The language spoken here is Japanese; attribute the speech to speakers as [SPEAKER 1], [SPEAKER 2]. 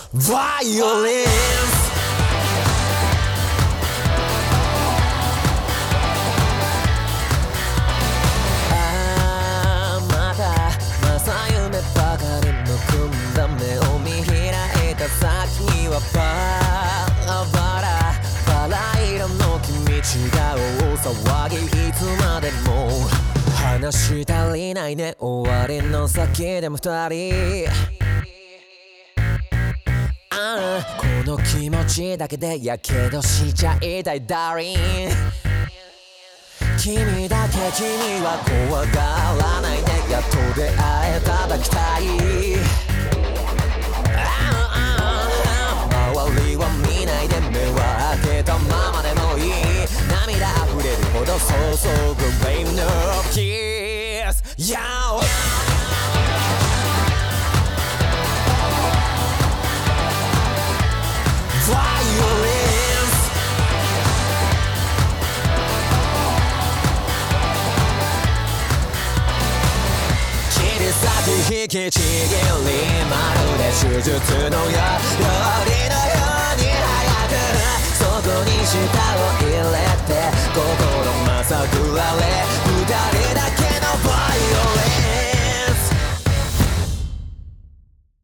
[SPEAKER 1] Violenceまた正夢ばかりむくんだ目を見開いた先にはバラ色の君違う騒ぎいつまでも話足りないね終わりの先でも二人この気持ちだけでやけどしちゃいたいダーリン君だけ君は怖がらないでやっと出会えただきたい周りは見ないで目は開けたままでもいい涙溢れるほど注ぐ Rain of Kiss Yo Violence切り裂く引きちぎりまるで手術のように早くそこに舌を入れて心まさぐられ